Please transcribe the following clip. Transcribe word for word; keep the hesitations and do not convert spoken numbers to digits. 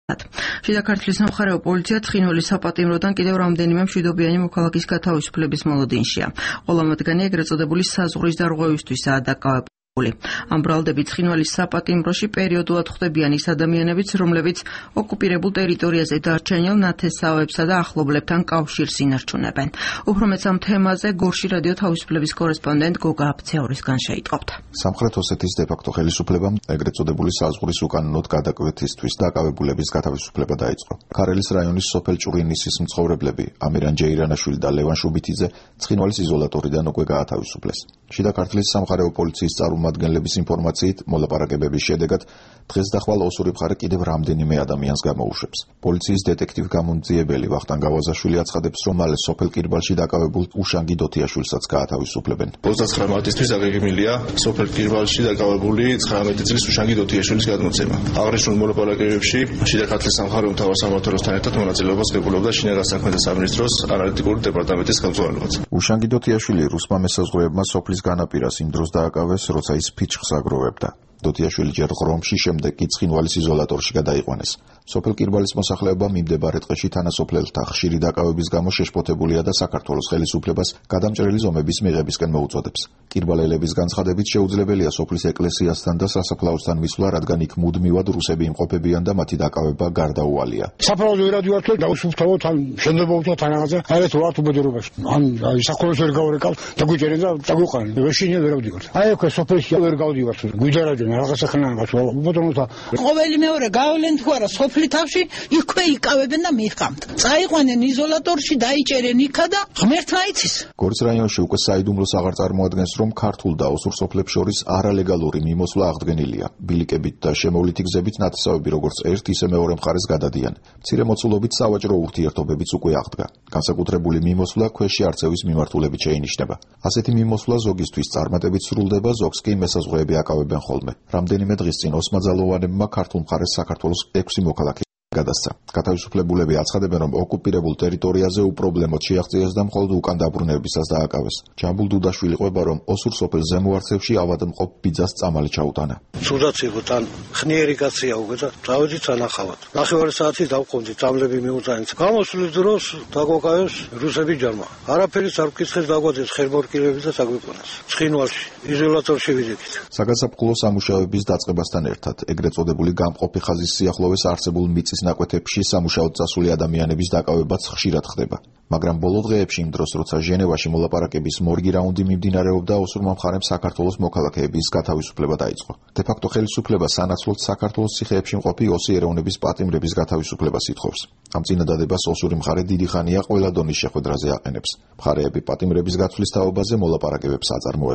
შიდა ქართლის სამხარეო პოლიცია ცხინვალის საპატიმროდან კიდევ რამდენიმე მშვიდობიანი მოქალაქის გათავისუფლების მოლოდინშია. ყველა მათგანი ეგრეთ წოდებული საზღვრის დარღვევისთვისაა დაკავებული. ამ ბრალდებით ცხინვალის საპატიმროში პერიოდულად ხდებიან ის ადამიანებიც, რომლებიც ოკუპირებულ ტერიტორიაზე დარჩენილ ნათესავებსა და ახლობლებთან კავშირს ინარჩუნებენ. უფრო მეც ამ თემაზე გორში რადიო თავისუფლების კორესპონდენტ გოგა აფცეორისგან შეიტყობთ. სამხრეთ ოსეთის დე-ფაქტო ხელისუფლებამ ეგრეთ წოდებული საზღვრის უკანონოდ გადაკვეთისთვის დაკავებულების გათავისუფლება დაიწყო. ქარელის რაიონის სოფელ ჭურინისის მცხოვრებლები ამირან ჯეირანაშვილი და ლევან შუბითიძე ცხინვალის იზოლატორიდან უკვე გაათავისუფლეს. შიდა ქართლის სამხარეო პოლიციის წარმომადგენლების ინფორმაციით, მოლაპარაკებების შედეგად დღეს და ხვალ ოსური მხარე კიდევ რამდენიმე ადამიანს გამოუშვებს. პოლიციის დეტექტივ გამომძიებელი ვახტანგ გავაზაშვილი აცხადებს, რომ მალე სოფელ კირბალში დაკავებულ უშანგი დოთიაშვილსაც გაათავისუფლებენ. ოცდაცხრა მარტისთვის აღიქმილია სოფელ კირბალში დაკავებული ცხრამეტი წლის უშანგი დოთიაშვილის გადმოცემა. აღნიშნულ მოლაპარაკებებში შიდა ქართლის სამხარეო მთავარსამმართველოსთან ერთად მონაწილეობას ღებულობდა შინაგან საქმეთა სამინისტროს ანალიტიკური დეპარტამენტის ხელმძღვანელობაც. უშანგი დოთიაშვილი რუსმა მესაზღვრეებმა სოფლის განაპირას იმ დროს დააკავეს, როცა ის ფიჩხს აგროვებდა. დოთიაშვილი ჯერ ღრომში, შემდეგ კი ცხინვალის იზოლატორში გადაიყვანეს. სოფელ კირბალის მოსახლეობა მიმდებარე დღეში თანასოფლელთა ხშირი დაკავების გამო შეშფოთებულია და საქართველოს ხელისუფლებას გადამჭრელი ზომების მიღებისკენ მოუწოდებს. კირბალელების განცხადებით შეუძლებელია სოფლის ეკლესიასთან და სასაფლაოსთან მისვლა, რადგან იქ მუდმივად რუსები იმყოფებიან და მათი დაკავება გარდაუვალია. საფლაოზე ვერადივართ და უსუფთავოთ ან შემდებობთ ან რაღაცა არეთ ვართ უბედურობაში. ან საქართველოს ვერ გავრეკავთ და გვიჭერენ და დაგვიყვანენ. ვეშინია ვერ ავდივართ. აი აქ სოფელში ვერ გავდივართ. გვიძარადნენ რაღაცა ხნანგაც უბედურთა. ყოველი მეორე გავლენ თუ არა სოფლის თავში იქვე იკავებენ და მიხამთ. წაიყვანენ იზოლატორში, დაიჭერენ იქა და ღმერთმა იცის. გორის რაიონში უკვე საიდუმლოს აღარ წარმოადგენს, რომ ქართულ და ოსურ სოფლებს შორის არალეგალური მიმოსვლა აღდგენილია. ბილიკებით და შემოვლითი გზებით ნათესავები როგორც ერთ, ისე მეორე მხარეს გადადიან. მცირე მოცულობით სავაჭრო ურთიერთობებიც უკვე აღდგა. განსაკუთრებული მიმოსვლა ქვეში არწევის მიმართულებით შეინიშნება. ასეთი მიმოსვლა ზოგისთვის წარმატებით სრულდება, ზოგს კი მესაზღვრეები აკავებენ ხოლმე. რამდენიმე დღის წინ ოსმაძალოვანებმა ქართულ მხარეს საქართველოს ექვსი მოქალაქე გადასცა. გათავისუფლებულები აცხადებენ, რომ ოკუპირებულ ტერიტორიაზე უპრობლემოდ შეაღწიეს და მხოლოდ უკან დაბრუნებისას დააკავეს. ჯამბულ დუდაშვილი ყვება, რომ ოსურ სოფელ ზემო არცევში ავადმყოფ ბიძას წამალი ჩაუტანა. ცუდად იყო თან ხნიერი კაცია უკვე და დავედით ანახავად. ნახევარი საათი დავყავდი, წამლები მიუწანეთ. გამოსვლის დროს დაგვაკავეს რუსები ჯარმა. არაფერიც არ ვკითხეს, დაგვაძეს ხერმორკილები და დაგვიყვანეს. ცხინვალში იზოლატორში ვიდექით. საგაზაფხულო სამუშაოების დაწყებასთან ერთად ეგრეთ წოდებული გამყოფი ხაზის სიახლოვეს არსებულ მიწის ნაკვეთებში სამუშაოდ წასული ადამიანების დაკავებაც ხშირად ხდება. მაგრამ ბოლო დღეებში იმ დროს, როცა ჟენევაში მოლაპარაკების მორგი რაუნდი მიმდინარეობდა, ოსურმა მხარემ საქართველოს მოქალაქეების გათავისუფლება დაიწყო. დე-ფაქტო ხელისუფლება სანაცვლოდ საქართველოს ციხეებში მყოფი ოსი ეროვნების პატიმრების გათავისუფლებას ითხოვს. ამ წინადადებას ოსური მხარე დიდი ხანია ყველა დონის შეხვედრაზე აყენებს. მხარეები პატიმრების გაცვლის თაობაზე მოლაპარაკებებს აწარმოებენ.